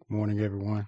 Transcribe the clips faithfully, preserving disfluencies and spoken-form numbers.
Morning, everyone.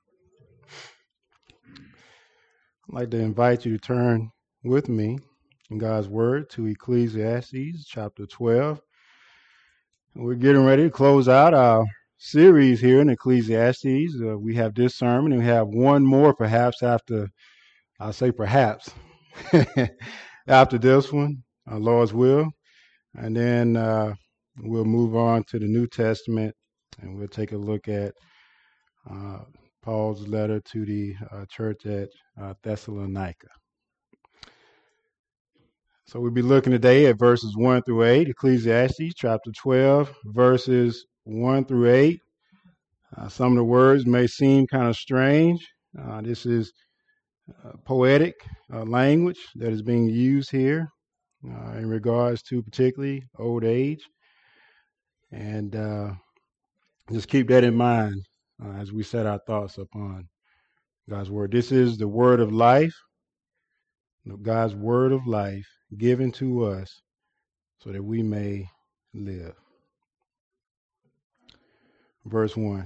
I'd like to invite you to turn with me in God's Word to Ecclesiastes chapter twelve. We're getting ready to close out our series here in Ecclesiastes. Uh, we have this sermon and we have one more perhaps after, I'll say perhaps, after this one, our Lord's will. And then uh, we'll move on to the New Testament and we'll take a look at uh, Paul's letter to the uh, church at uh, Thessalonica. So we'll be looking today at verses one through eight, Ecclesiastes chapter twelve, verses one through eight. Uh, some of the words may seem kind of strange. Uh, this is uh, poetic uh, language that is being used here uh, in regards to particularly old age. And uh, just keep that in mind uh, as we set our thoughts upon God's word. This is the word of life, God's word of life given to us so that we may live. Verse one.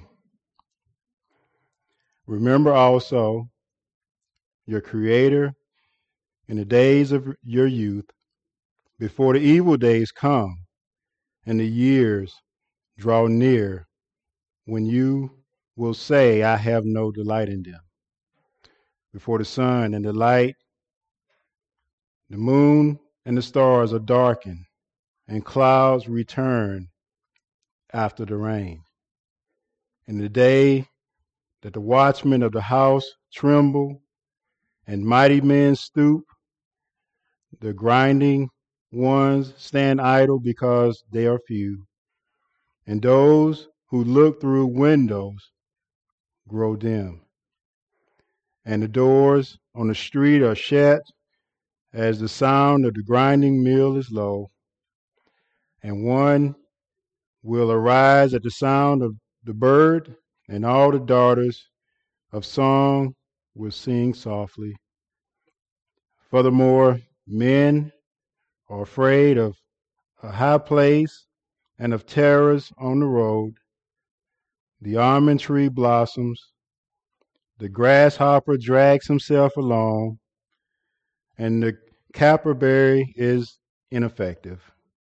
Remember also your Creator in the days of your youth, before the evil days come and the years draw near, when you will say, I have no delight in them. Before the sun and the light, the moon and the stars are darkened, and clouds return after the rain. In the day that the watchmen of the house tremble, and mighty men stoop, the grinding ones stand idle because they are few, and those who look through windows grow dim. And the doors on the street are shut as the sound of the grinding mill is low, and one will arise at the sound of the bird, and all the daughters of song will sing softly. Furthermore, men are afraid of a high place and of terrors on the road. The almond tree blossoms, the grasshopper drags himself along, and the caperberry is ineffective.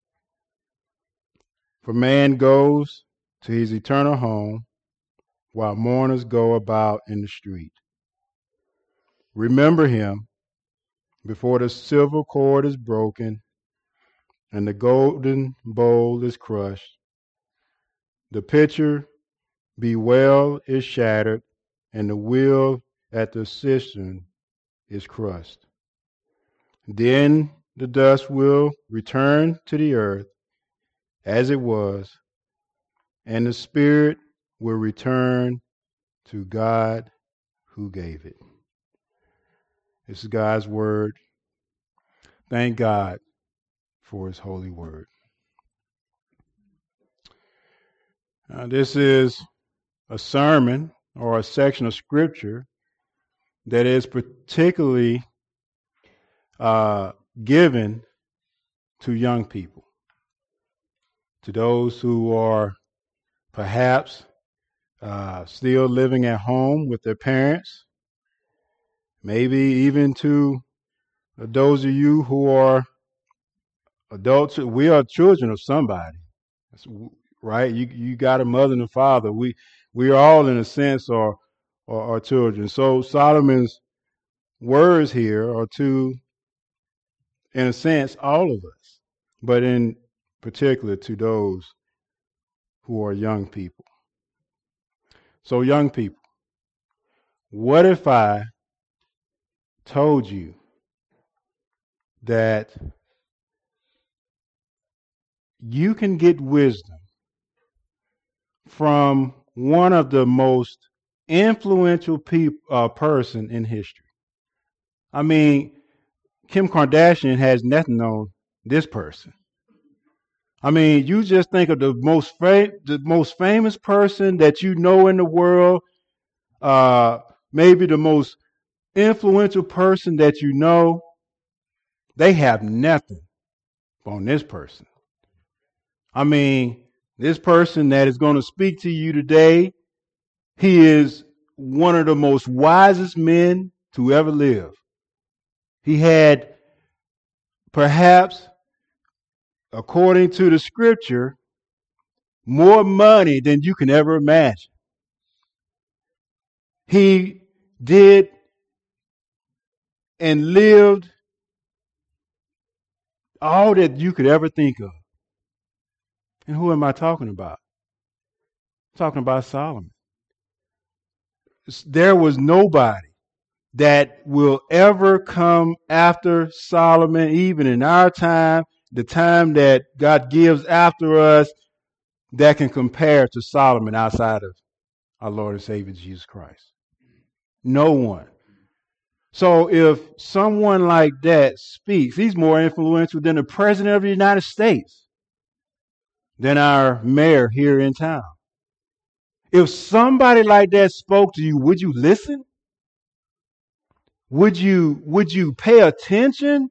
For man goes to his eternal home, while mourners go about in the street. Remember him before the silver cord is broken and the golden bowl is crushed. The pitcher be well is shattered, and the wheel at the cistern is crushed. Then the dust will return to the earth as it was, and the spirit will return to God who gave it. This is God's word. Thank God for his holy word. Uh, this is a sermon or a section of scripture that is particularly uh, given to young people, to those who are perhaps uh, still living at home with their parents, maybe even to those of you who are adults. We are children of somebody, right? You you got a mother and a father. We we are all, in a sense, are are, are children. So Solomon's words here are to, in a sense, all of us, but in particular to those who are young people. So young people, what if I told you that you can get wisdom from one of the most influential peop- uh, person in history? I mean, Kim Kardashian has nothing on this person. I mean, you just think of the most fa- the most famous person that you know in the world, uh, maybe the most influential person that you know. They have nothing on this person. I mean, this person that is going to speak to you today He is one of the most wisest men to ever live. He had perhaps, according to the scripture, more money than you can ever imagine. He did and lived all that you could ever think of. And who am I talking about? I'm talking about Solomon. There was nobody that will ever come after Solomon, even in our time, the time that God gives after us, that can compare to Solomon outside of our Lord and Savior Jesus Christ. No one. So if someone like that speaks, he's more influential than the President of the United States, than our mayor here in town. If somebody like that spoke to you, would you listen? Would you, would you pay attention?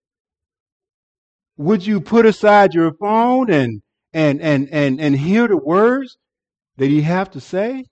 Would you put aside your phone and, and, and, and, and hear the words that he have to say?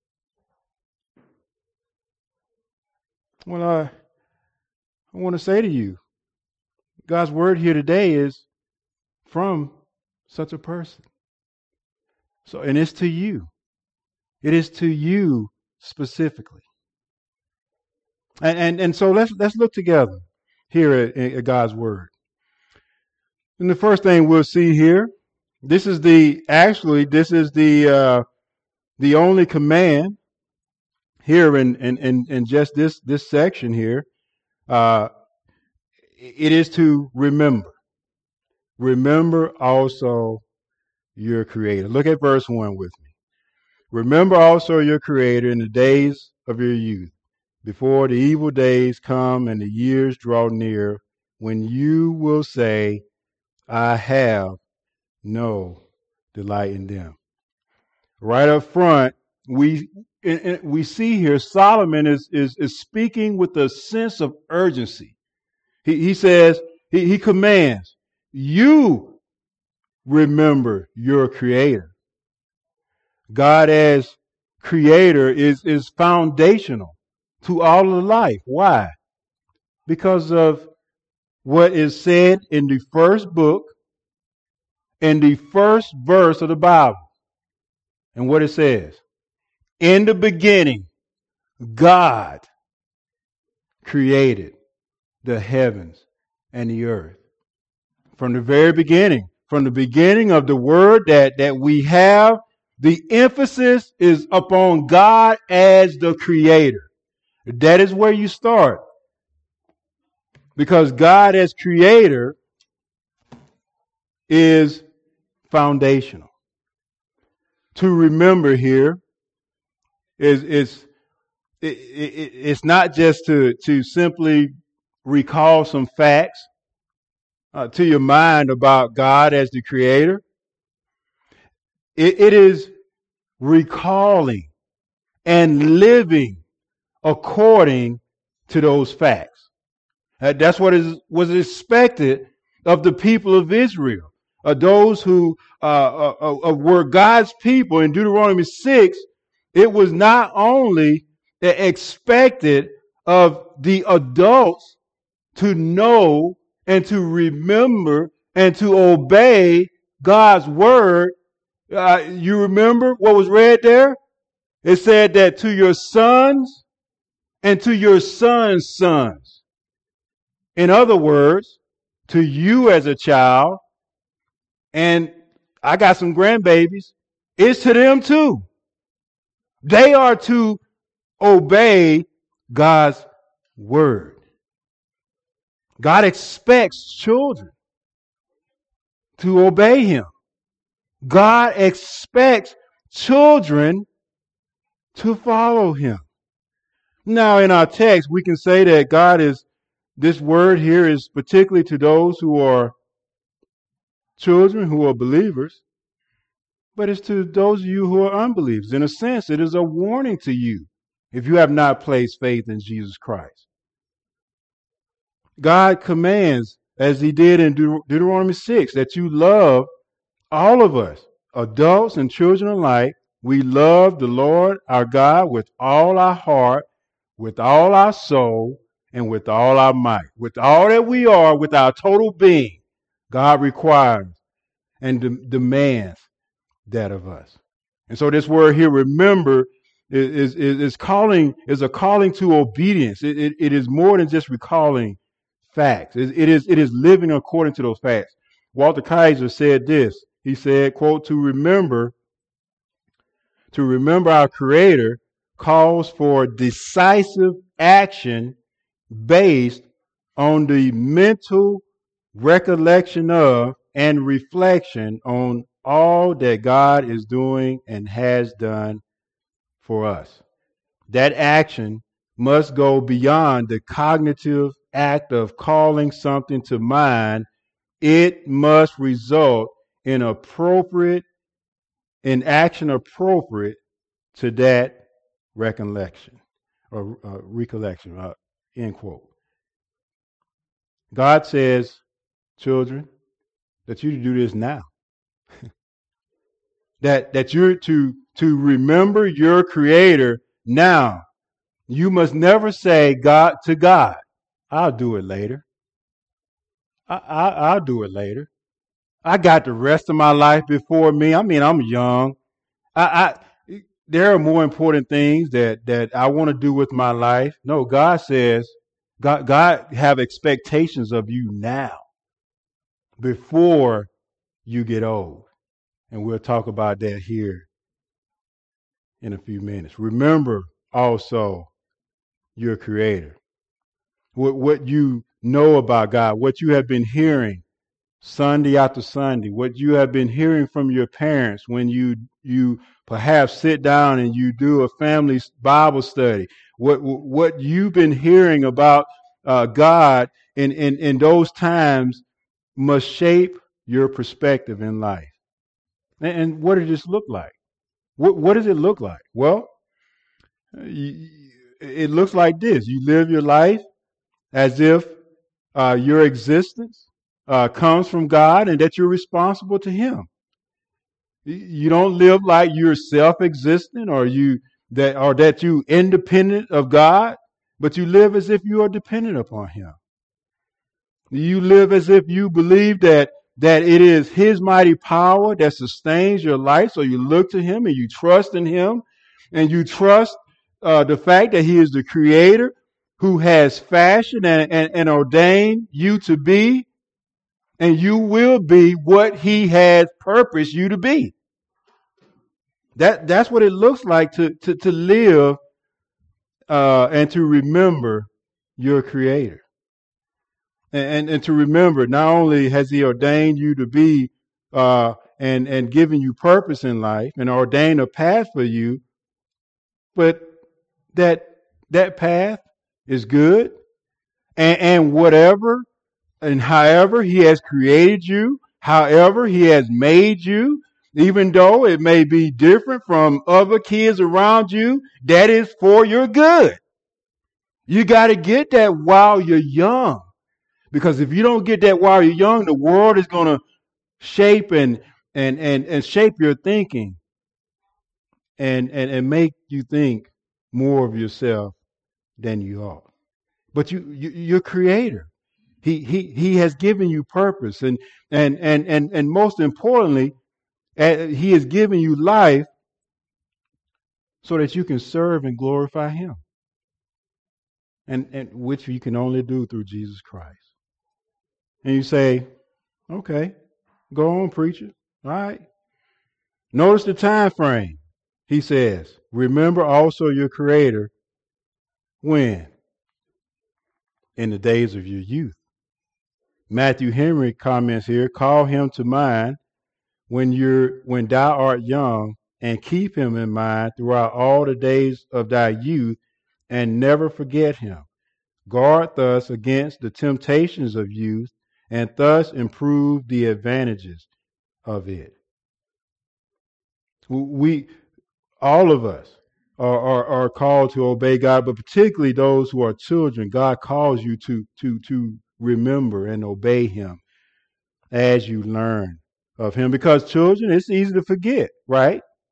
Well, uh, I want to say to you, God's word here today is from such a person. So, and it's to you. It is to you specifically. And and, and so let's let's look together here at, at God's word. And the first thing we'll see here, this is the actually this is the uh, the only command here in in, in, in just this this section here. Uh, it is to remember. Remember also your Creator. Look at verse one with me. Remember also your Creator in the days of your youth, before the evil days come and the years draw near, when you will say, I have no delight in them. Right up front, we we see here Solomon is, is, is speaking with a sense of urgency. He, he says, he, he commands, you remember your Creator. God as Creator is, is foundational to all of life. Why? Because of what is said in the first book, in the first verse of the Bible. And what it says, in the beginning, God created the heavens and the earth. From the very beginning, from the beginning of the word that, that we have, the emphasis is upon God as the Creator. That is where you start. Because God as Creator is foundational. To remember here is, is it, it, it's not just to, to simply recall some facts uh, to your mind about God as the Creator. It, it is recalling and living according to those facts. Uh, that's what is, was expected of the people of Israel. Uh, those who uh, uh, uh, were God's people in Deuteronomy six, it was not only expected of the adults to know and to remember and to obey God's word. Uh, you remember what was read there? It said that to your sons and to your sons' sons. In other words, to you as a child, and I got some grandbabies, it's to them too. They are to obey God's word. God expects children to obey Him. God expects children to follow Him. Now, in our text, we can say that God is, this word here is particularly to those who are children, who are believers, but it's to those of you who are unbelievers. In a sense, it is a warning to you if you have not placed faith in Jesus Christ. God commands, as He did in Deut- Deuteronomy six, that you love all of us, adults and children alike, we love the Lord our God with all our heart, with all our soul, and with all our might. With all that we are, with our total being, God requires and de- demands that of us. And so this word here, remember, is, is, is calling, is a calling to obedience. It, it, it is more than just recalling facts. It, it is, it is living according to those facts. Walter Kaiser said this. He said, quote, to remember, to remember our Creator calls for decisive action based on the mental recollection of and reflection on all that God is doing and has done for us. That action must go beyond the cognitive act of calling something to mind. It must result in appropriate, in action appropriate to that recollection or uh, recollection, uh, end quote. God says, children, that you to do this now. that that you're to to remember your Creator now. You must never say God to God, I'll do it later. I, I, I'll do it later. I got the rest of my life before me. I mean, I'm young. I, I there are more important things that that I want to do with my life. No, God says, God, God have expectations of you now before you get old. And we'll talk about that here in a few minutes. Remember also your Creator. What, what you know about God, what you have been hearing Sunday after Sunday, what you have been hearing from your parents when you you perhaps sit down and you do a family Bible study, what what you've been hearing about uh, God in, in, in those times must shape your perspective in life. And, and what does this look like? What, what does it look like? Well, you, it looks like this. You live your life as if uh, your existence uh, comes from God and that you're responsible to Him. You don't live like you're self-existent or you that or that you independent of God, but you live as if you are dependent upon Him. You live as if you believe that that it is His mighty power that sustains your life. So you look to Him and you trust in Him, and you trust uh, the fact that He is the Creator who has fashioned and, and, and ordained you to be, and you will be what He has purposed you to be. That that's what it looks like to to, to live uh, and to remember your Creator. And, and, and to remember, not only has He ordained you to be uh, and, and given you purpose in life and ordained a path for you, but that that path is good. And, and whatever and however He has created you, however He has made you, even though it may be different from other kids around you, that is for your good. You got to get that while you're young. Because if you don't get that while you're young, the world is going to shape and, and, and, and shape your thinking and, and, and make you think more of yourself than you are. But you, you you're Creator. He, he, he has given you purpose. And, and, and, and, and most importantly, uh, He has given you life so that you can serve and glorify Him. And, and which you can only do through Jesus Christ. And you say, okay, go on, preacher. All right. Notice the time frame. He says, remember also your Creator. When? In the days of your youth. Matthew Henry comments here, call Him to mind when you're when thou art young, and keep Him in mind throughout all the days of thy youth, and never forget Him. Guard thus against the temptations of youth, and thus improve the advantages of it. We, all of us, are, are, are called to obey God, but particularly those who are children. God calls you to to to remember and obey Him as you learn of Him. Because children, it's easy to forget, right?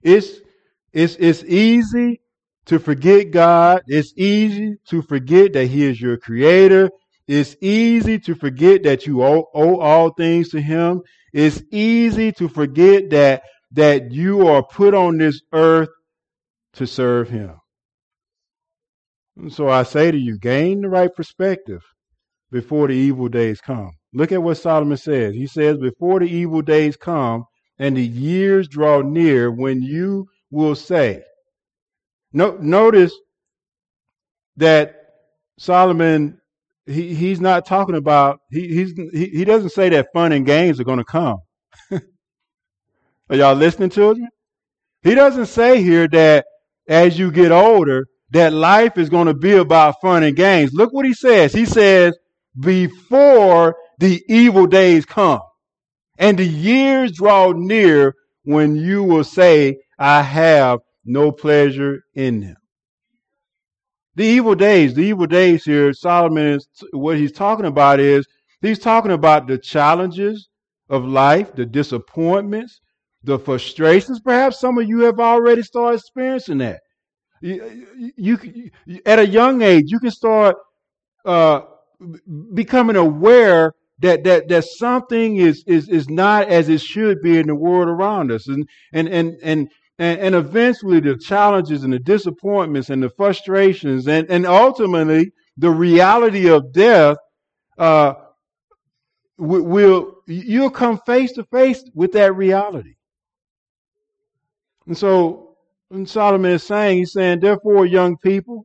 It's it's it's easy to forget God. It's easy to forget that He is your creator. It's easy to forget that you owe, owe all things to Him. It's easy to forget that that you are put on this earth to serve Him. And so I say to you, gain the right perspective before the evil days come. Look at what Solomon says. He says, before the evil days come and the years draw near when you will say. No, notice that Solomon, he, he's not talking about, he, he's, he, he doesn't say that fun and games are going to come. Are y'all listening, children? He doesn't say here that as you get older, that life is going to be about fun and games. Look what he says. He says, before the evil days come and the years draw near when you will say, I have no pleasure in them. The evil days, the evil days here, Solomon is, what he's talking about is, he's talking about the challenges of life, the disappointments, the frustrations. Perhaps some of you have already started experiencing that. You, you, you at a young age, you can start uh, becoming aware that that that something is is is not as it should be in the world around us, and and and and and, eventually the challenges and the disappointments and the frustrations and and ultimately the reality of death uh, will you'll come face to face with that reality. And so, and Solomon is saying, he's saying, therefore, young people,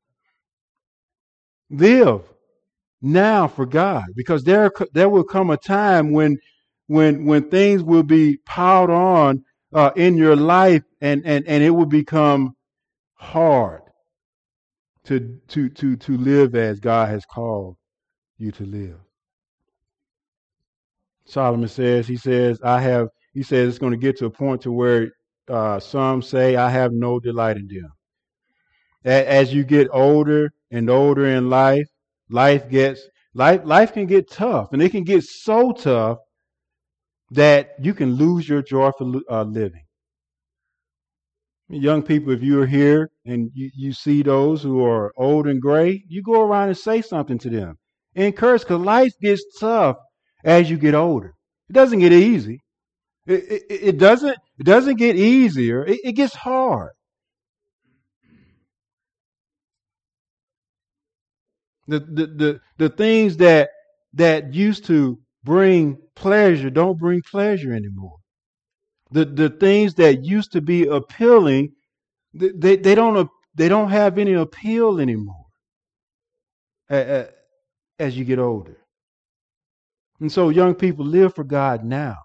live now for God, because there there will come a time when when when things will be piled on uh, in your life, and, and and it will become hard to to to to live as God has called you to live. Solomon says, he says, I have. He says it's going to get to a point to where uh, some say, I have no delight in them. As you get older and older in life, life gets life life can get tough, and it can get so tough that you can lose your joy for uh, living. Young people, if you are here and you, you see those who are old and gray, you go around and say something to them. Encourage, because life gets tough as you get older. It doesn't get easy. It, it, it doesn't it doesn't get easier. It, it gets hard. The, the the the things that that used to bring pleasure don't bring pleasure anymore. The the things that used to be appealing, they they don't they don't have any appeal anymore as, as you get older. And so, young people, live for God now.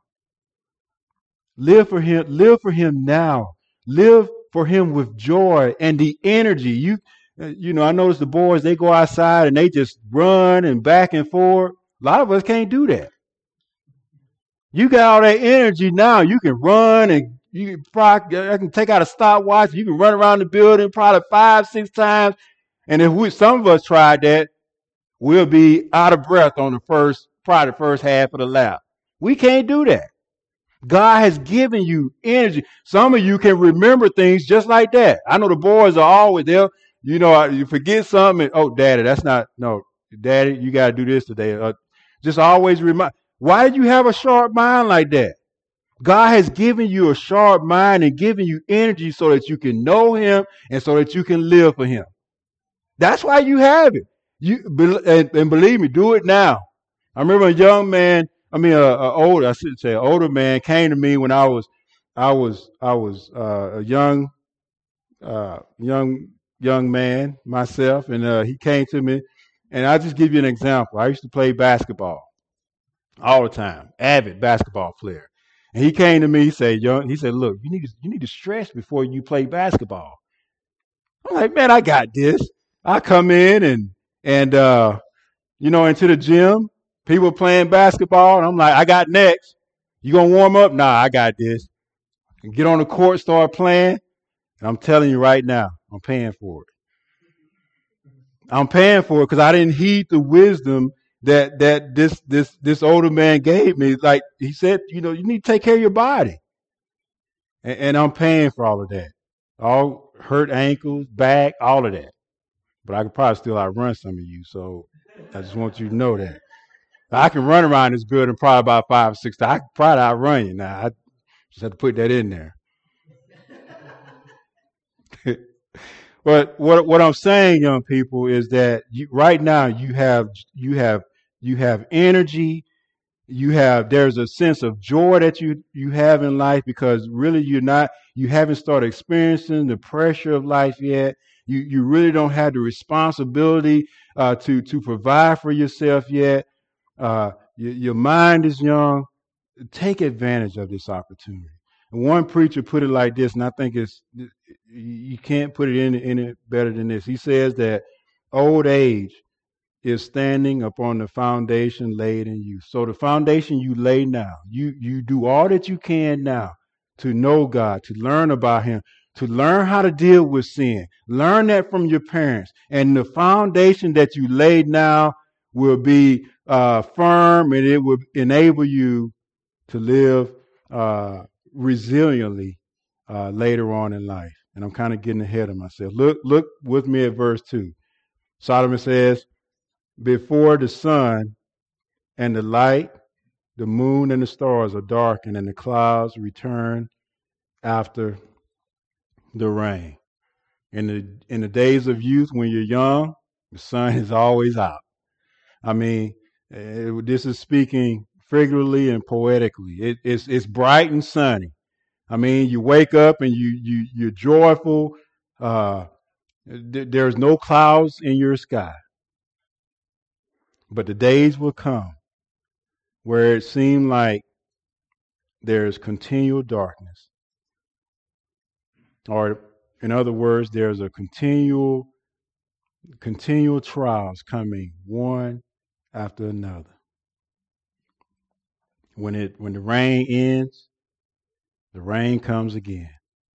Live for Him. Live for Him now. Live for Him with joy and the energy. You. You know, I notice the boys, they go outside and they just run and back and forth. A lot of us can't do that. You got all that energy now. You can run and you can probably, I can take out a stopwatch. You can run around the building probably five, six times. And if we, some of us tried that, we'll be out of breath on the first, probably the first half of the lap. We can't do that. God has given you energy. Some of you can remember things just like that. I know the boys are always there. You know, you forget something. And, oh, Daddy, that's not, no, Daddy, you got to do this today. Uh, just always remind. Why did you have a sharp mind like that? God has given you a sharp mind and given you energy so that you can know Him and so that you can live for Him. That's why you have it. You and, and believe me, do it now. I remember a young man, I mean, a, a older, I should say, an older man came to me when I was, I was, I was uh, a young, uh, young. young man myself, and uh, he came to me, and I'll just give you an example. I used to play basketball all the time, avid basketball player. And he came to me, he said, young, he said, look, you need to, you need to stretch before you play basketball. I'm like, man, I got this. I come in and, and uh, you know, into the gym, people playing basketball, and I'm like, I got next. You gonna warm up? Nah, I got this. And get on the court, start playing, and I'm telling you right now, I'm paying for it. I'm paying for it because I didn't heed the wisdom that that this this this older man gave me. Like he said, you know, you need to take care of your body. And, and I'm paying for all of that. All hurt ankles, back, all of that. But I could probably still outrun some of you. So I just want you to know that. I can run around as good and probably about five or six times. I can probably outrun you. Now, I just have to put that in there. But what what I'm saying, young people, is that you, right now you have you have you have energy. You have there's a sense of joy that you you have in life because really you're not you haven't started experiencing the pressure of life yet. You you really don't have the responsibility uh, to to provide for yourself yet. Uh, your, your mind is young. Take advantage of this opportunity. And one preacher put it like this, and I think it's you can't put it in any better than this. He says that old age is standing upon the foundation laid in you. So the foundation you lay now, you you do all that you can now to know God, to learn about Him, to learn how to deal with sin. Learn that from your parents, and the foundation that you laid now will be uh, firm, and it will enable you to live uh, resiliently uh, later on in life. And I'm kind of getting ahead of myself. Look, look with me at verse two. Solomon says, before the sun and the light, the moon and the stars are darkened, and the clouds return after the rain. In the in the days of youth, when you're young, the sun is always out. I mean, it, this is speaking figuratively and poetically. It, it's it's bright and sunny. I mean, you wake up and you you you're joyful. Uh, th- there's no clouds in your sky. But the days will come where it seems like there's continual darkness. Or in other words, there's a continual continual trials coming one after another. When it when the rain ends, the rain comes again.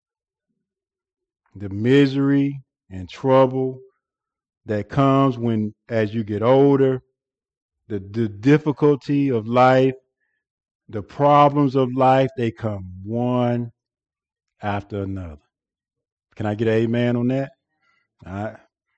The misery and trouble that comes when as you get older, the, the difficulty of life, the problems of life, they come one after another. Can I get an amen on that? All right.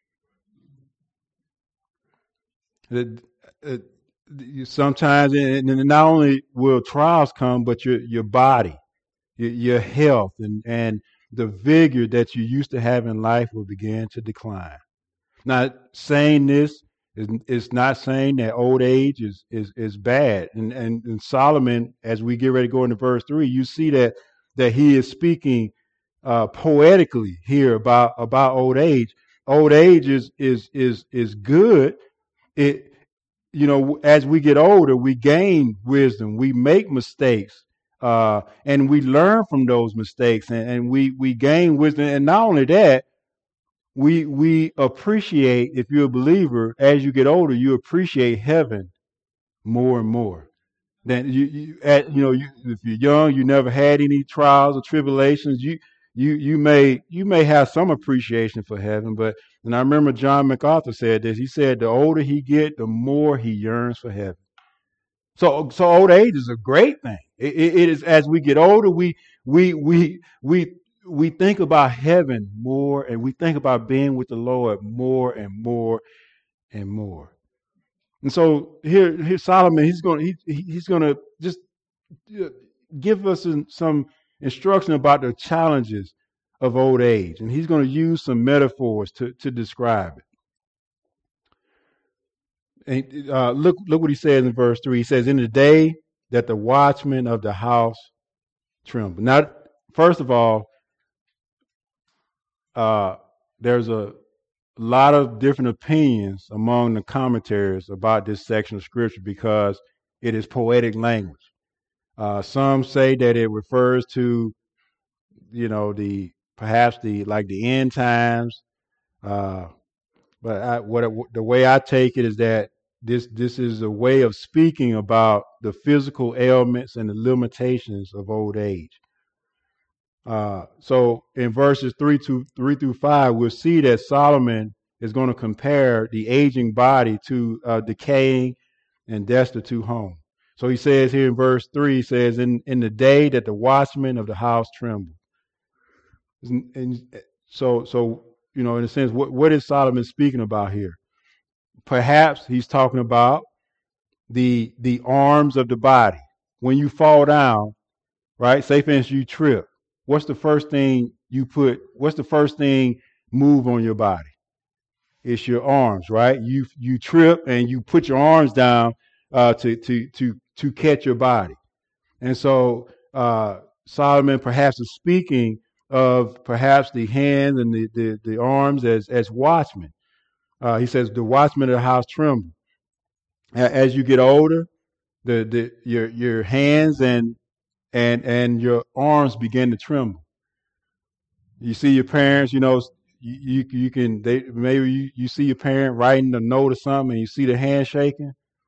It, it, you- sometimes, and and not only will trials come, but your your body, your, your health, and and the vigor that you used to have in life will begin to decline. Not saying this is is not saying that old age is is is bad. And, and and Solomon, as we get ready to go into verse three, you see that that he is speaking uh, poetically here about about old age. Old age is is is is good. It you know as we get older, we gain wisdom. We make mistakes. Uh, and we learn from those mistakes, and, and we we gain wisdom. And not only that, we we appreciate, if you're a believer, as you get older, you appreciate heaven more and more. Then you you at, you know you, if you're young, you never had any trials or tribulations. You you you may you may have some appreciation for heaven, but and I remember John MacArthur said this. He said the older he get, the more he yearns for heaven. So so old age is a great thing. It, it, it is as we get older, we we we we we think about heaven more, and we think about being with the Lord more and more and more. And so here, here Solomon, he's going he, he's going to just uh, give us some instruction about the challenges of old age, and he's going to use some metaphors to to describe it. And uh, look look what he says in verse three. He says, "In the day that the watchmen of the house tremble." Now, first of all, uh, there's a lot of different opinions among the commentaries about this section of scripture because it is poetic language. Uh, some say that it refers to, you know, the perhaps the like the end times. Uh, but I, what the way I take it is that this this is a way of speaking about the physical ailments and the limitations of old age. Uh, so in verses three to three through five, we'll see that Solomon is going to compare the aging body to a decaying and destitute home. So he says here in verse three, he says, in, in the day that the watchmen of the house trembled. And, and so, so, you know, in a sense, what, what is Solomon speaking about here? Perhaps he's talking about the the arms of the body. When you fall down, right? Say for instance, you trip. What's the first thing you put? What's the first thing move on your body? It's your arms, right? You you trip and you put your arms down uh, to to to to catch your body. And so uh, Solomon perhaps is speaking of perhaps the hands and the the, the arms as as watchmen. Uh, he says the watchmen of the house tremble. As you get older, the, the your your hands and and and your arms begin to tremble. You see your parents, you know, you you, you can they maybe you, you see your parent writing a note or something, and you see the hand shaking.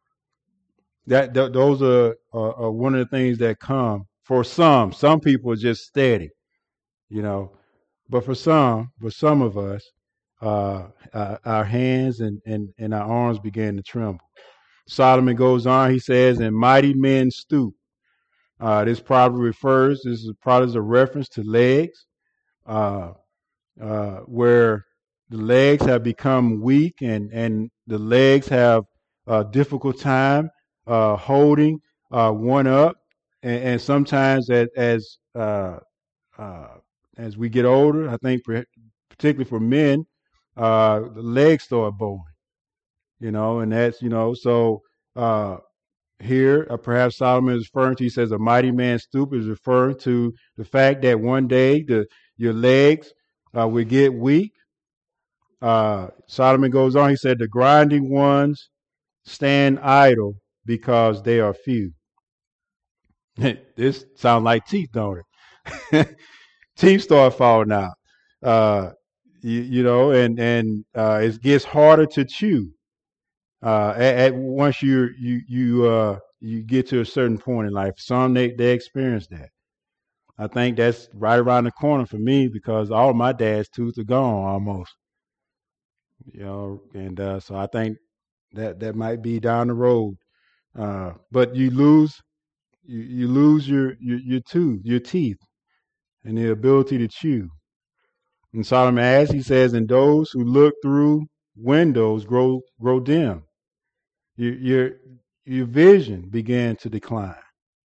That th- those are, are, are one of the things that come for some. Some people are just steady, you know, but for some, for some of us, uh, uh, our hands and, and and our arms begin to tremble. Solomon goes on, he says, and mighty men stoop. Uh, this probably refers, this is probably a reference to legs, uh, uh, where the legs have become weak and, and the legs have a difficult time uh, holding uh, one up. And, and sometimes as, as, uh, uh, as we get older, I think particularly for men, uh, the legs start bowing, you know, and that's, you know, so uh, here, uh, perhaps Solomon is referring to, he says, a mighty man stoop is referring to the fact that one day the your legs uh, will get weak. Uh, Solomon goes on, he said, the grinding ones stand idle because they are few. This sounds like teeth, don't it? Teeth start falling out. Uh, you, you know, and, and uh, it gets harder to chew. Uh, at, at once you you you uh you get to a certain point in life, some they they experience that. I think that's right around the corner for me because all my dad's teeth are gone almost, you know, and uh, so I think that that might be down the road. Uh, but you lose you, you lose your, your your tooth your teeth and the ability to chew. And Solomon adds, he says, and those who look through windows grow grow dim. Your, your, your vision began to decline.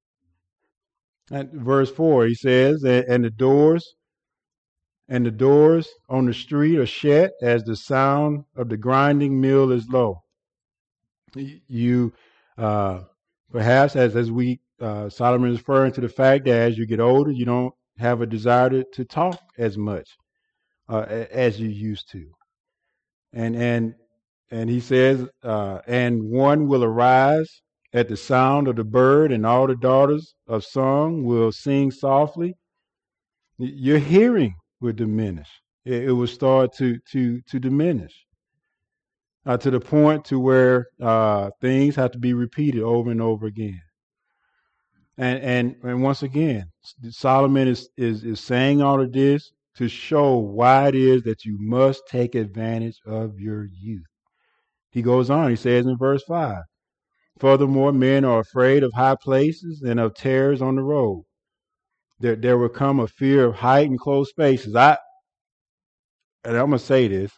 At verse four, he says, and the doors and the doors on the street are shut as the sound of the grinding mill is low. You, uh, perhaps as, as we, uh, Solomon is referring to the fact that as you get older, you don't have a desire to, to talk as much uh, as you used to. And, and, And he says, uh, and one will arise at the sound of the bird, and all the daughters of song will sing softly. Your hearing will diminish. It, it will start to to to diminish uh, to the point to where uh, things have to be repeated over and over again. And and and once again, Solomon is is is saying all of this to show why it is that you must take advantage of your youth. He goes on, he says in verse five, furthermore, men are afraid of high places and of terrors on the road. There, there will come a fear of height and close spaces. I, and I'm going to say this,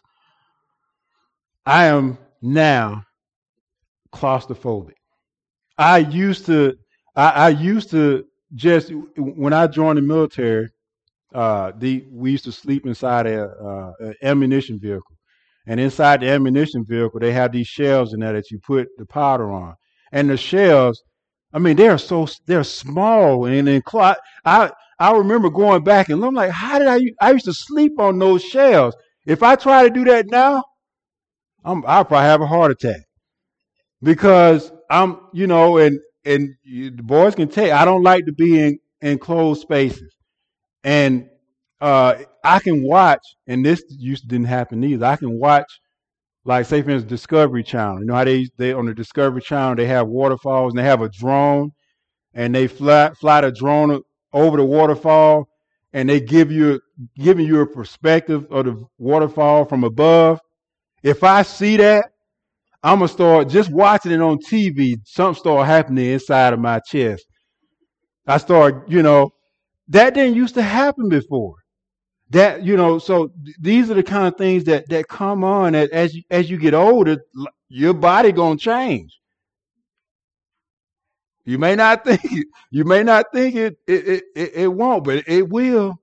I am now claustrophobic. I used to, I, I used to just, when I joined the military, uh, the, we used to sleep inside a, uh, an ammunition vehicle. And inside the ammunition vehicle, they have these shelves in there that you put the powder on. And the shelves, I mean, they're so they're small and in I I remember going back and I'm like, how did I? I used to sleep on those shelves. If I try to do that now, I'm I'll probably have a heart attack because I'm, you know, and and you, the boys can tell you, I don't like to be in enclosed spaces, and uh, I can watch, and this used to didn't happen either. I can watch, like say for instance, Discovery Channel. You know how they they on the Discovery Channel they have waterfalls and they have a drone, and they fly fly the drone over the waterfall, and they give you giving you a perspective of the waterfall from above. If I see that, I'm going to start just watching it on T V. Something start happening inside of my chest. I start, you know, that didn't used to happen before. That, you know, so th- these are the kind of things that, that come on as, as you, as you get older, l- your body going to change. You may not think it, you may not think it, it, it, it, it won't, but it will.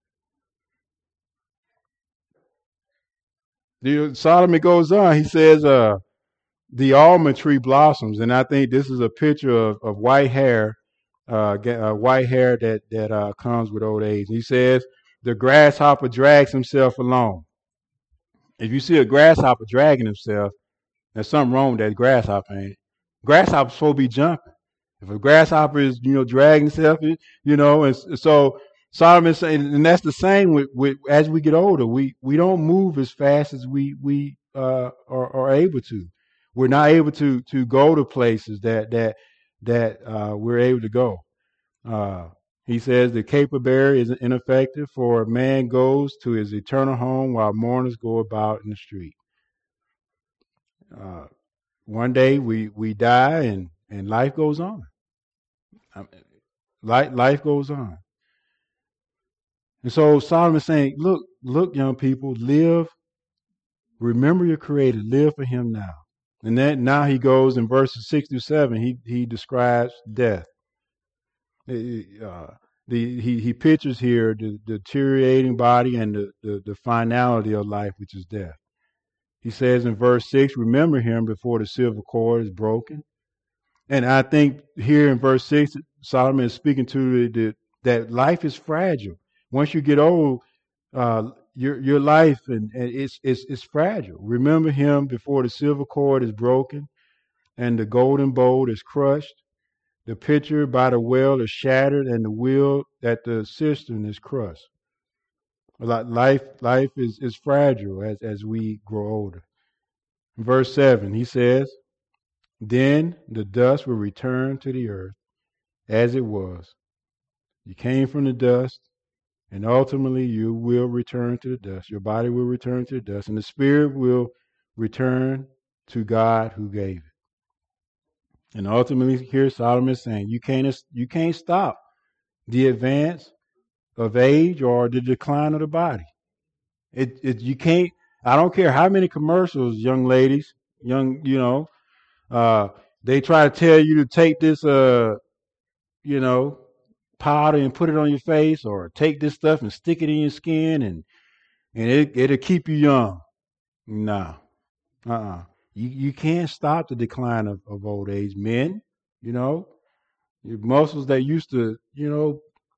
The, Solomon goes on. He says, uh, the almond tree blossoms, and I think this is a picture of, of white hair, uh, get- uh, white hair that that uh, comes with old age. He says the grasshopper drags himself along. If you see a grasshopper dragging himself, there's something wrong with that grasshopper. Ain't it? Grasshopper's supposed to be jumping. If a grasshopper is, you know, dragging itself, you know, and so Solomon's saying, and that's the same with, with as we get older, we we don't move as fast as we we uh, are, are able to. We're not able to to go to places that that that uh, we're able to go. Uh, he says the caper bearer is ineffective, for man goes to his eternal home while mourners go about in the street. Uh, one day we we die and and life goes on. Um, life life goes on. And so Solomon's saying, look, look, young people, live, remember your creator, live for him now. And then now he goes in verses six through seven, he he describes death. Uh, the he he pictures here the, the deteriorating body and the, the, the finality of life, which is death. He says in verse six, remember him before the silver cord is broken. And I think here in verse six, Solomon is speaking to the, the that life is fragile. Once you get old, uh, your your life and, and it's, it's it's fragile. Remember him before the silver cord is broken and the golden bowl is crushed. The pitcher by the well is shattered, and the wheel at the cistern is crushed. Life life is, is fragile as, as we grow older. In verse seven, he says, then the dust will return to the earth as it was. You came from the dust, and ultimately you will return to the dust. Your body will return to the dust, and the spirit will return to God who gave it. And ultimately, here Solomon is saying, you can't you can't stop the advance of age or the decline of the body. It, it you can't. I don't care how many commercials, young ladies, young you know, uh, they try to tell you to take this, uh, you know, powder and put it on your face, or take this stuff and stick it in your skin, and and it it'll keep you young. No, uh-uh. You you can't stop the decline of, of old age, men. You know, your muscles that used to, you know,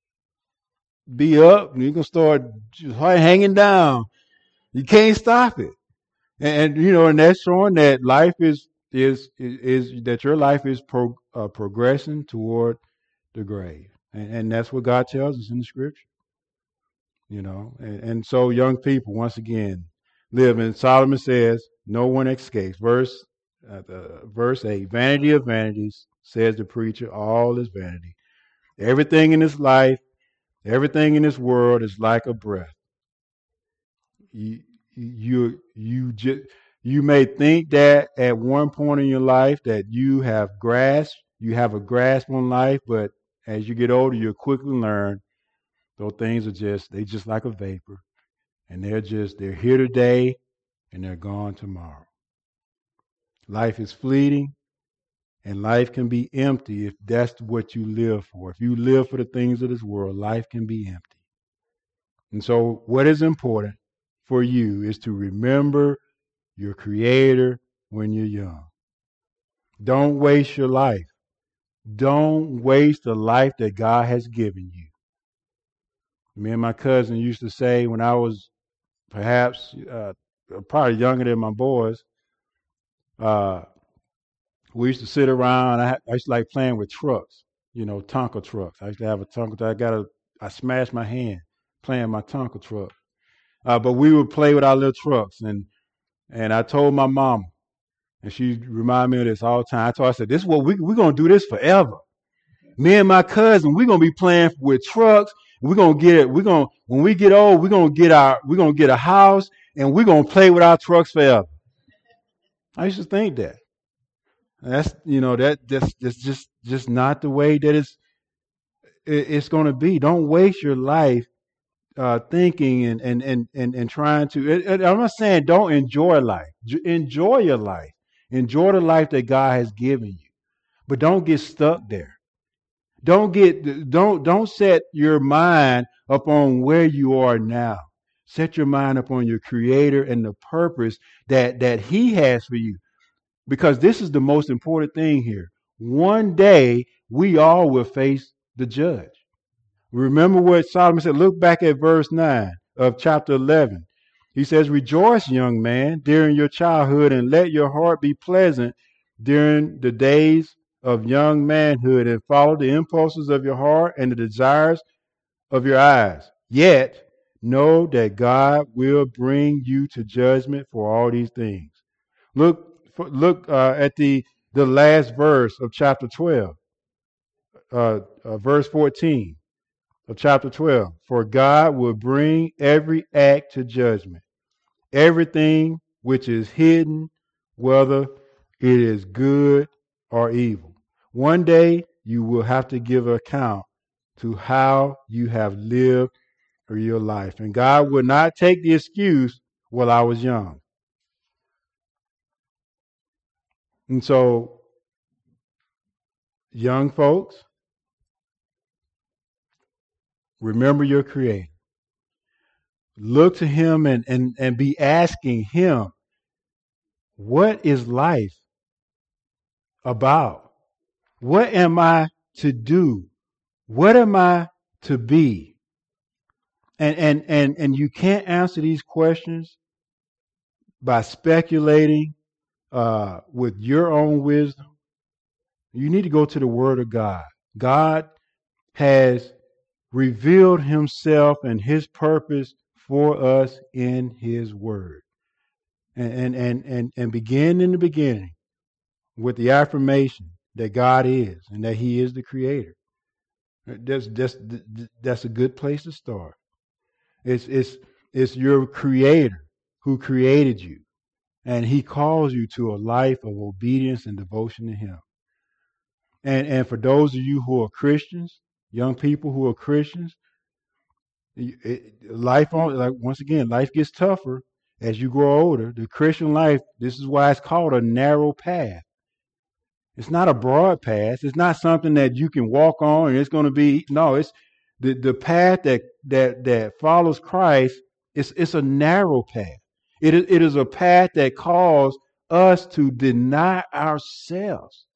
be up, you're gonna start just hanging down. You can't stop it, and, and you know, and that's showing that life is is is, is that your life is pro, uh, progressing toward the grave, and, and that's what God tells us in the Scripture. You know, and, and so young people, once again, live. And Solomon says, "No one escapes." Verse uh, uh, verse eight: "Vanity of vanities," says the preacher. "All is vanity. Everything in this life, everything in this world is like a breath." You you you just you may think that at one point in your life that you have grasped, you have a grasp on life, but as you get older, you'll quickly learn those things are just they just like a vapor, and they're just they're here today and they're gone tomorrow. Life is fleeting, and life can be empty if that's what you live for. If you live for the things of this world, life can be empty. And so what is important for you is to remember your creator when you're young. Don't waste your life. Don't waste the life that God has given you. Me and my cousin used to say when I was perhaps uh, probably younger than my boys, uh, we used to sit around. I, I used to like playing with trucks, you know, Tonka trucks. I used to have a Tonka truck. I got a, I smashed my hand playing my Tonka truck. Uh, but we would play with our little trucks, and and I told my mama, and she reminded me of this all the time. I told her, I said, "This is what we we're gonna do this forever. Me and my cousin, we're gonna be playing with trucks. We're gonna get it. We're gonna when we get old, we're gonna get our we're gonna get a house, and we're gonna play with our trucks forever." I used to think that. That's you know that that's, that's just just not the way that it's it, it's going to be. Don't waste your life uh, thinking and and and and, and trying to. It, it- I'm not saying don't enjoy life. J- Enjoy your life. Enjoy the life that God has given you, but don't get stuck there. Don't get don't don't set your mind upon where you are now. Set your mind upon your Creator and the purpose that that He has for you. Because this is the most important thing here. One day we all will face the judge. Remember what Solomon said. Look back at verse nine of chapter eleven. He says, "Rejoice, young man, during your childhood, and let your heart be pleasant during the days of young manhood, and follow the impulses of your heart and the desires of your eyes. Yet know that God will bring you to judgment for all these things." Look, look uh, at the the last verse of chapter twelve, uh, uh, verse fourteen of chapter twelve. "For God will bring every act to judgment, everything which is hidden, whether it is good or evil." One day you will have to give account to how you have lived your life. And God will not take the excuse, "Well, I was young." And so, young folks, remember your Creator. Look to Him and, and, and be asking Him, what is life about? What am I to do? What am I to be? And and and and you can't answer these questions by speculating uh, with your own wisdom. You need to go to the Word of God. God has revealed Himself and His purpose for us in His Word. And and and and, and begin in the beginning with the affirmation that God is and that He is the Creator. That's that's that's a good place to start. It's it's it's your Creator who created you, and He calls you to a life of obedience and devotion to Him. And and for those of you who are Christians, young people who are Christians, it, life on like once again, life gets tougher as you grow older. The Christian life, this is why it's called a narrow path. It's not a broad path. It's not something that you can walk on and it's going to be no. It's the, the path that that that follows Christ. It's it's a narrow path. It is it is a path that calls us to deny ourselves,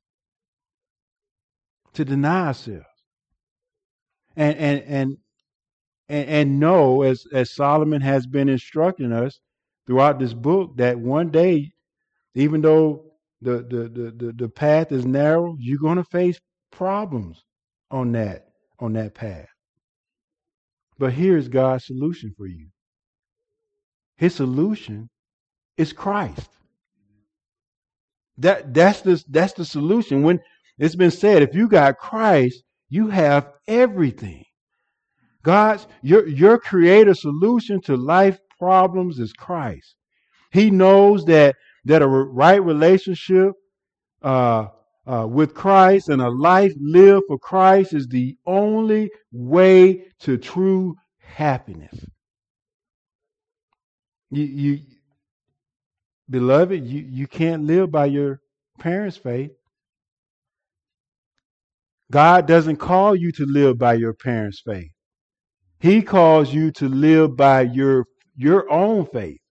to deny ourselves, and and and and, and know as as Solomon has been instructing us throughout this book that one day, even though the the the the, the path is narrow, you're going to face problems on that on that path. But here's God's solution for you. His solution is Christ. That that's the that's the solution. When it's been said, if you got Christ, you have everything. God's your your creator solution to life problems is Christ. He knows that that a right relationship uh, uh, with Christ and a life lived for Christ is the only way to true happiness. You, you beloved, you, you can't live by your parents' faith. God doesn't call you to live by your parents' faith. He calls you to live by your your own faith.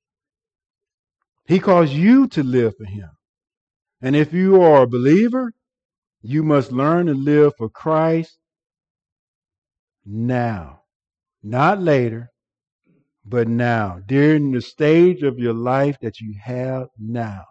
He calls you to live for Him. And if you are a believer, you must learn to live for Christ now, not later, but now, during the stage of your life that you have now.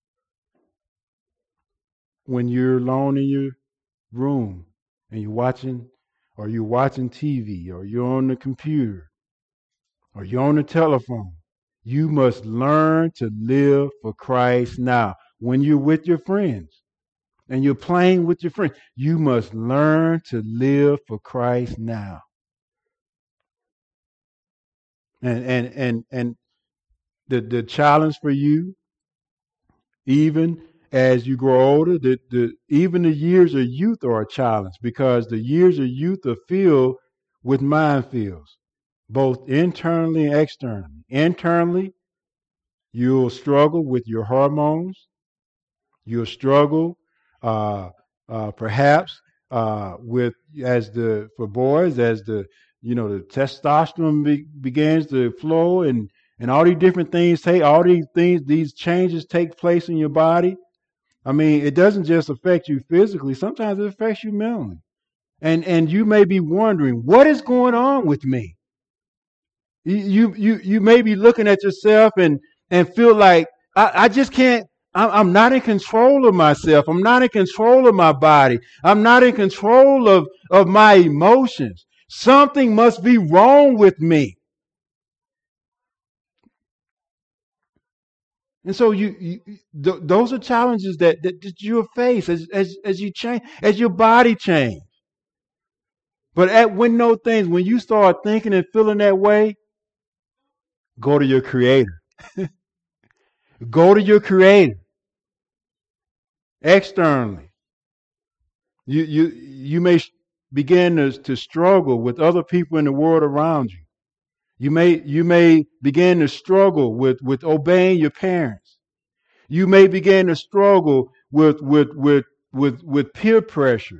When you're alone in your room and you're watching, or you're watching T V, or you're on the computer, or you're on the telephone, you must learn to live for Christ now. When you're with your friends and you're playing with your friends, you must learn to live for Christ now. And and and and the, the challenge for you Even as you grow older, the, the even the years of youth are a challenge because the years of youth are filled with minefields, both internally and externally. Internally, you'll struggle with your hormones. You'll struggle, uh, uh, perhaps, uh, with as the for boys as the you know the testosterone be, begins to flow and and all these different things take all these things these changes take place in your body. I mean, it doesn't just affect you physically. Sometimes it affects you mentally, and and you may be wondering what is going on with me. You you you may be looking at yourself and and feel like I, I just can't. I'm, I'm not in control of myself. I'm not in control of my body. I'm not in control of of my emotions. Something must be wrong with me. And so you, you th- those are challenges that, that that you'll face as as as you change, as your body change. But at when those things, when you start thinking and feeling that way, go to your creator. Go to your creator externally. You you you may begin to, to struggle with other people in the world around you. You may you may begin to struggle with, with obeying your parents. You may begin to struggle with with with with, with peer pressure.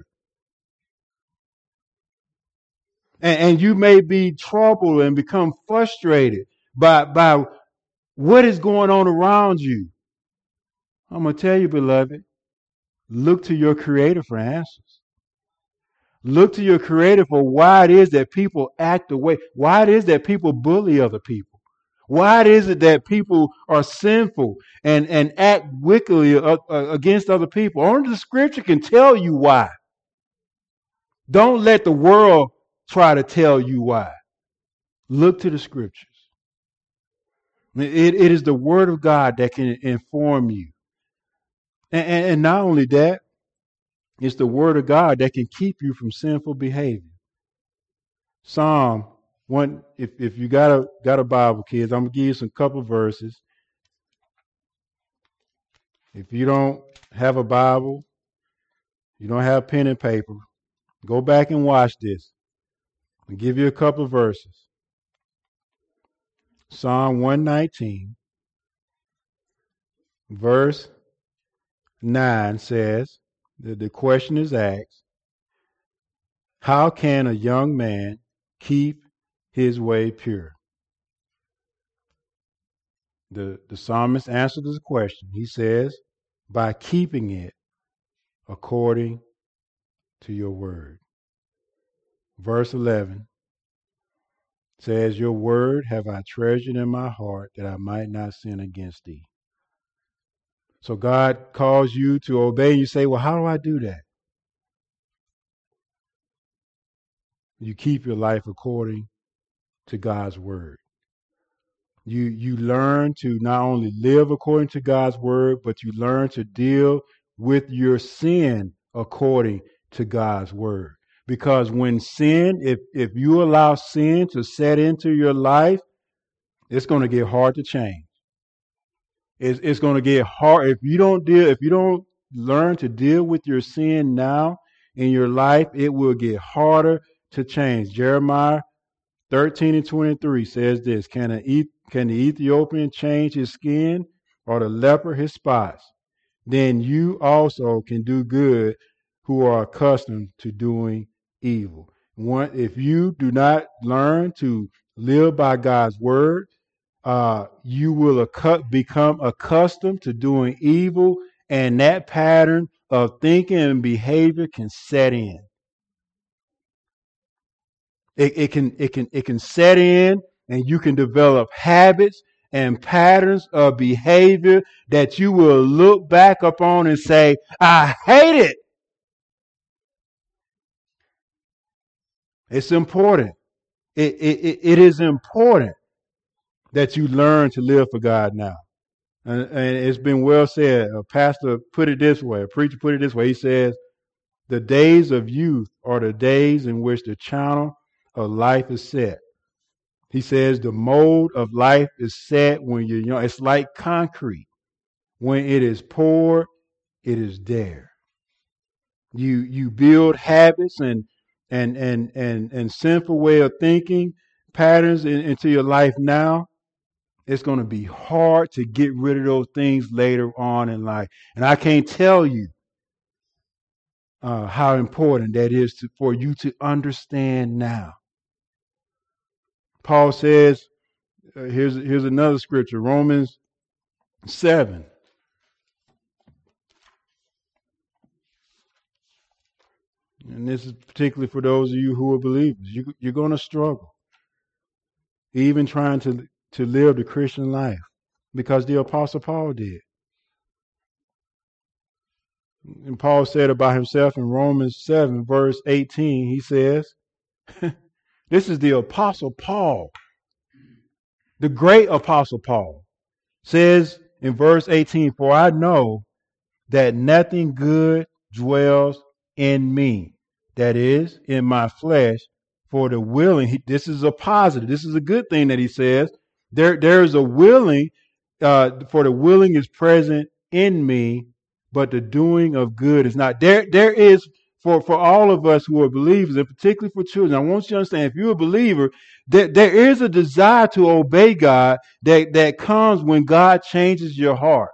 And, and you may be troubled and become frustrated by by what is going on around you. I'm gonna tell you, beloved, look to your creator for answers. Look to your creator for why it is that people act the way, why it is that people bully other people. Why it is it that people are sinful and, and act wickedly uh, uh, against other people? Only the scripture can tell you why. Don't let the world try to tell you why. Look to the scriptures. It, it is the word of God that can inform you. And, and, and not only that, it's the word of God that can keep you from sinful behavior. Psalm one, if, if you got a got a Bible, kids, I'm gonna give you some couple verses. If you don't have a Bible, you don't have pen and paper, go back and watch this. I'll give you a couple of verses. Psalm one nineteen, verse nine says, that the question is asked, how can a young man keep his way pure? The, the psalmist answered this question. He says, by keeping it according to your word. Verse eleven says, your word have I treasured in my heart that I might not sin against thee. So God calls you to obey. You say, well, how do I do that? You keep your life according to God's word. You you learn to not only live according to God's word, but you learn to deal with your sin according to God's word. Because when sin, if if you allow sin to set into your life, it's going to get hard to change. It's it's going to get hard if you don't deal if you don't learn to deal with your sin now in your life, it will get harder to change. Jeremiah thirteen and twenty-three says this, can, a, can the Ethiopian change his skin or the leper his spots? Then you also can do good who are accustomed to doing evil. One, if you do not learn to live by God's word, uh, you will accu- become accustomed to doing evil, and that pattern of thinking and behavior can set in. It, it can it can it can set in, and you can develop habits and patterns of behavior that you will look back upon and say, I hate it. It's important. It, it, it is important that you learn to live for God now. And, and it's been well said. A pastor put it this way, a preacher put it this way. He says, the days of youth are the days in which the channel of life is set. He says the mold of life is set when you're young. It's like concrete. When it is poured, it is there. You you build habits and and and and and sinful way of thinking patterns in, into your life now. It's going to be hard to get rid of those things later on in life. And I can't tell you uh, how important that is to, for you to understand now. Paul says, uh, here's here's another scripture, Romans seven. And this is particularly for those of you who are believers. You, you're going to struggle, even trying to, to live the Christian life, because the Apostle Paul did. And Paul said about himself in Romans seven, verse eighteen, he says, this is the Apostle Paul, the great Apostle Paul, says in verse eighteen, for I know that nothing good dwells in me, that is, in my flesh, for the willing. He, this is a positive. This is a good thing that he says. There, there is a willing, uh, for the willing is present in me, but the doing of good is not. There, there is for, for all of us who are believers, and particularly for children. I want you to understand, if you're a believer, that there is a desire to obey God that, that comes when God changes your heart.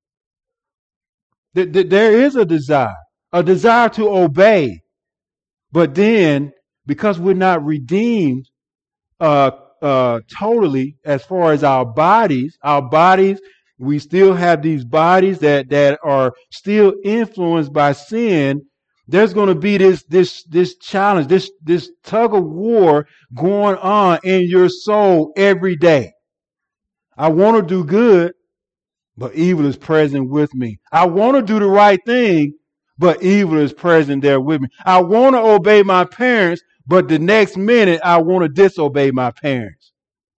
That, that there is a desire, a desire to obey. But then, because we're not redeemed uh, uh, totally as far as our bodies, our bodies, we still have these bodies that, that are still influenced by sin. There's going to be this this this challenge, this this tug of war going on in your soul every day. I want to do good, but evil is present with me. I want to do the right thing, but evil is present there with me. I want to obey my parents, but the next minute I want to disobey my parents.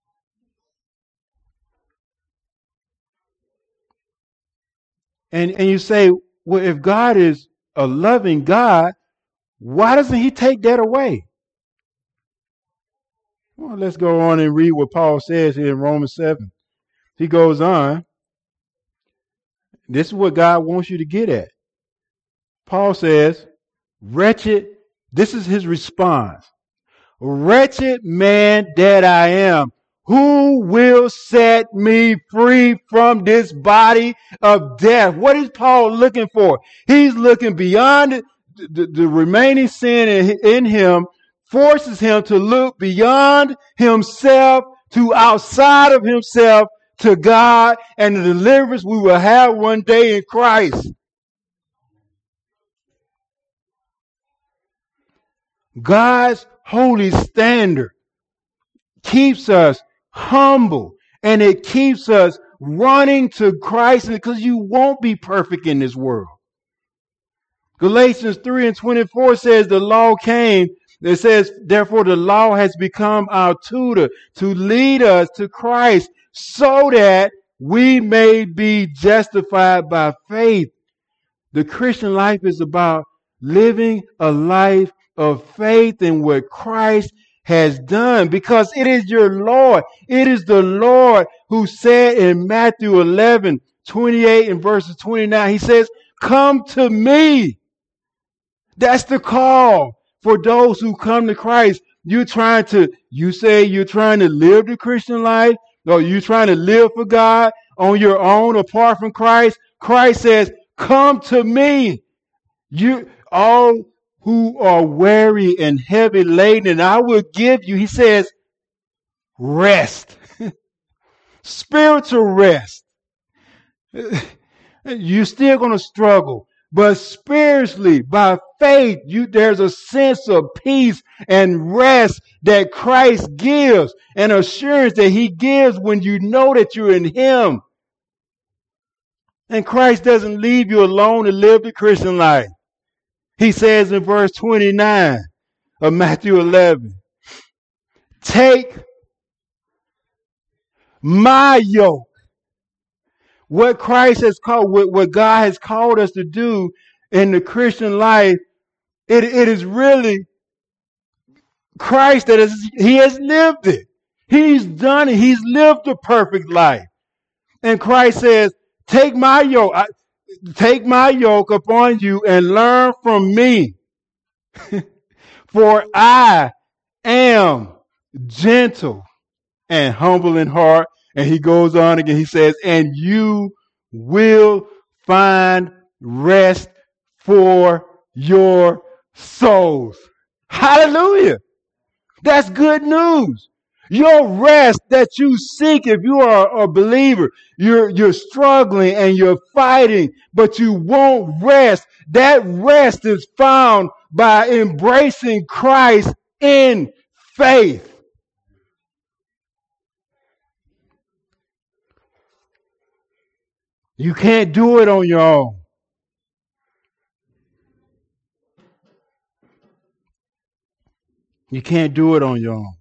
And, and you say, well, if God is a loving God, why doesn't he take that away? Well, let's go on and read what Paul says here in Romans seven. He goes on. This is what God wants you to get at. Paul says, wretched, this is his response. Wretched man that I am, who will set me free from this body of death? What is Paul looking for? He's looking beyond the, the, the remaining sin in, in him, forces him to look beyond himself to outside of himself to God and the deliverance we will have one day in Christ. God's holy standard keeps us humble, and it keeps us running to Christ, because you won't be perfect in this world. Galatians three and twenty-four says the law came. It says, therefore the law has become our tutor to lead us to Christ so that we may be justified by faith. The Christian life is about living a life of faith in what Christ has done, because it is your Lord. It is the Lord who said in Matthew eleven, twenty-eight and verses twenty-nine, he says, come to me. That's the call for those who come to Christ. You're trying to, you say you're trying to live the Christian life, or you're trying to live for God on your own apart from Christ. Christ says, come to me. You all who are weary and heavy laden, and I will give you, he says, rest. Spiritual rest. You're still going to struggle, but spiritually, by faith, you there's a sense of peace and rest that Christ gives, an assurance that he gives when you know that you're in him. And Christ doesn't leave you alone to live the Christian life. He says in verse twenty-nine of Matthew eleven, take my yoke. What Christ has called, what, what God has called us to do in the Christian life, it, it is really Christ that is, he has lived it. He's done it. He's lived a perfect life. And Christ says, Take my yoke. I, take my yoke upon you and learn from me. For I am gentle and humble in heart. And he goes on again. He says, and you will find rest for your souls. Hallelujah. That's good news. Your rest that you seek, if you are a believer, you're, you're struggling and you're fighting, but you won't rest. That rest is found by embracing Christ in faith. You can't do it on your own. You can't do it on your own.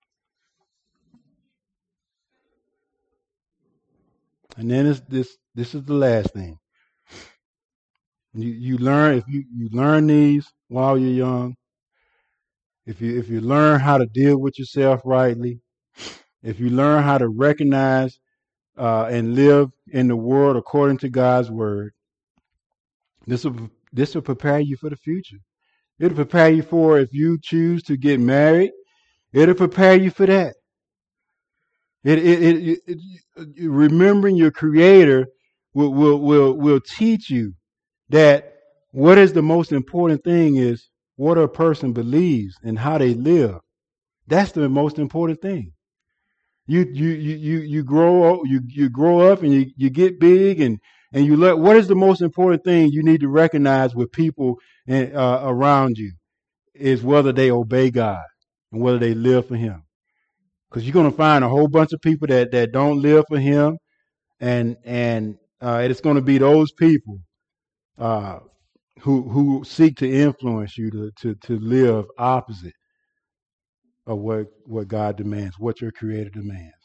And then it's this this is the last thing. You you learn if you, you learn these while you're young, if you if you learn how to deal with yourself rightly, if you learn how to recognize uh, and live in the world according to God's word, this will this will prepare you for the future. It'll prepare you for if you choose to get married. It'll prepare you for that. It, it, it, it, it remembering your Creator will, will will will teach you that what is the most important thing is what a person believes and how they live. That's the most important thing. You you you you you grow you you grow up and you, you get big and and you look. What is the most important thing you need to recognize with people and, uh, around you is whether they obey God and whether they live for Him. Because you're going to find a whole bunch of people that, that don't live for Him, and and uh, it's going to be those people uh, who who seek to influence you to, to, to live opposite of what, what God demands, what your Creator demands.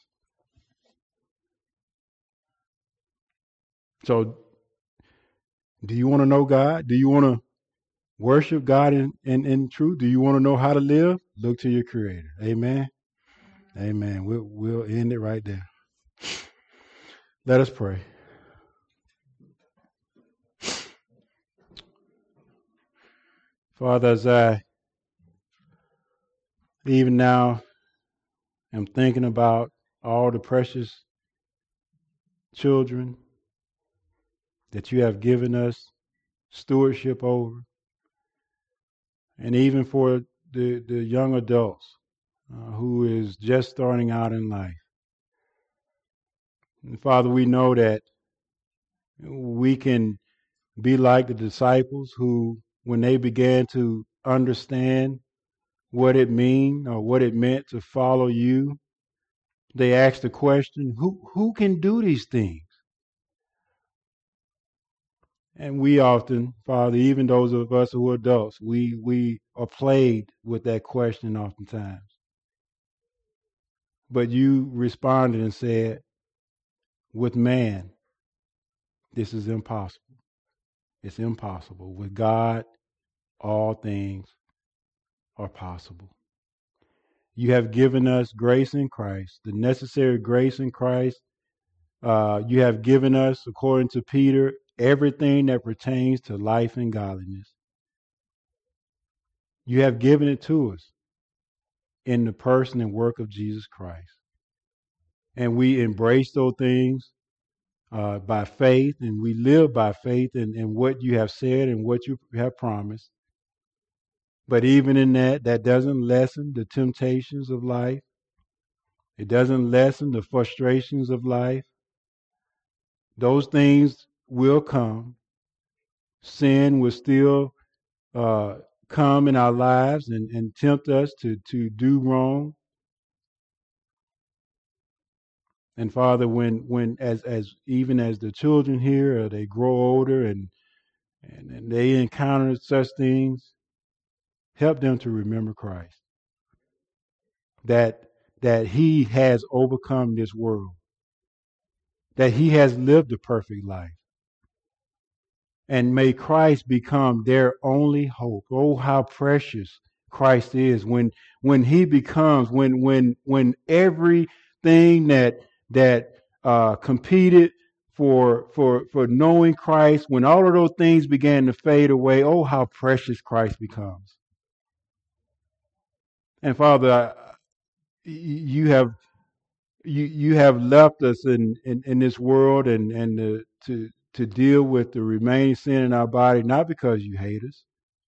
So, do you want to know God? Do you want to worship God in, in, in truth? Do you want to know how to live? Look to your Creator. Amen. Amen. We'll, we'll end it right there. Let us pray. Father, as I even now am thinking about all the precious children that you have given us stewardship over, and even for the, the young adults uh, who is just starting out in life. And Father, we know that we can be like the disciples who, when they began to understand what it mean or what it meant to follow you, they asked the question, who, who can do these things? And we often, Father, even those of us who are adults, we, we are plagued with that question oftentimes. But you responded and said, with man, this is impossible. It's impossible. With God, all things are possible. You have given us grace in Christ, the necessary grace in Christ. Uh, you have given us, according to Peter, everything that pertains to life and godliness. You have given it to us in the person and work of Jesus Christ. And we embrace those things uh, by faith, and we live by faith in, in what you have said and what you have promised. But even in that, that doesn't lessen the temptations of life. It doesn't lessen the frustrations of life. Those things will come. Sin will still uh, come in our lives and, and tempt us to, to do wrong. And Father, when when as as even as the children here, uh, they grow older and, and and they encounter such things, help them to remember Christ. That that He has overcome this world. That He has lived a perfect life. And may Christ become their only hope. Oh, how precious Christ is when when He becomes when when when everything that that uh, competed for for for knowing Christ, when all of those things began to fade away, oh, how precious Christ becomes. And Father, I, you have you you have left us in, in, in this world and and to, to to deal with the remaining sin in our body, not because you hate us.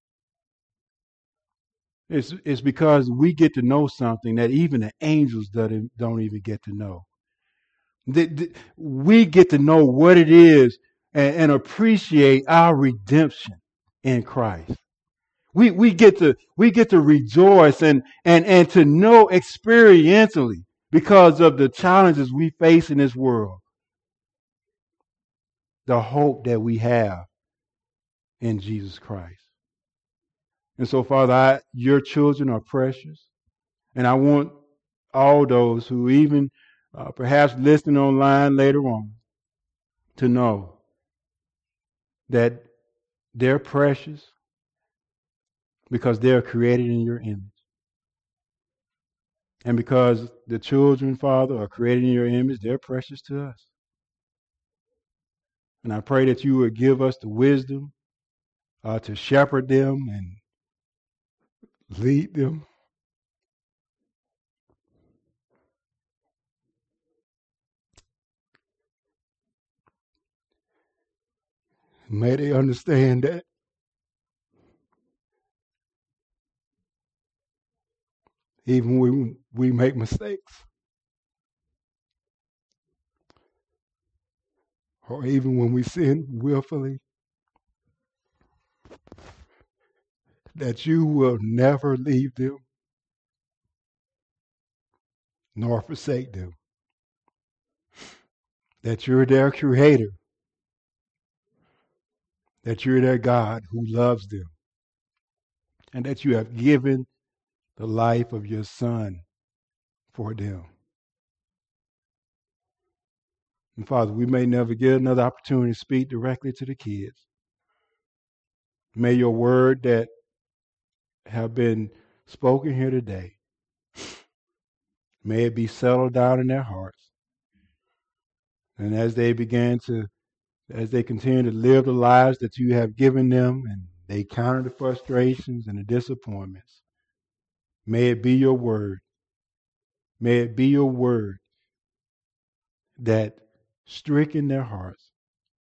It's it's because we get to know something that even the angels don't, don't even get to know. The, the, we get to know what it is and, and appreciate our redemption in Christ. We we get to we get to rejoice and and and to know experientially, because of the challenges we face in this world, the hope that we have in Jesus Christ. And so, Father, I, your children are precious, and I want all those who even uh, perhaps listening online later on to know that they're precious because they're created in your image. And because the children, Father, are created in your image, they're precious to us. And I pray that you would give us the wisdom uh, to shepherd them and lead them. May they understand that even when we make mistakes, or even when we sin willfully, that you will never leave them nor forsake them. That you're their creator, that you're their God who loves them, and that you have given the life of your Son for them. And Father, we may never get another opportunity to speak directly to the kids. May your word that have been spoken here today, may it be settled down in their hearts. And as they begin to, as they continue to live the lives that you have given them, and they counter the frustrations and the disappointments, may it be your word. May it be your word that stricken their hearts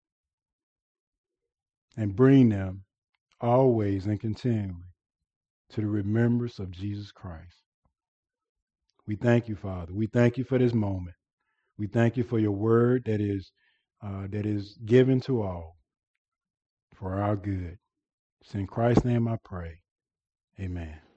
and bring them always and continually to the remembrance of Jesus Christ. We thank you, Father. We thank you for this moment. We thank you for your word that is uh, that is given to all for our good. It's in Christ's name I pray. Amen.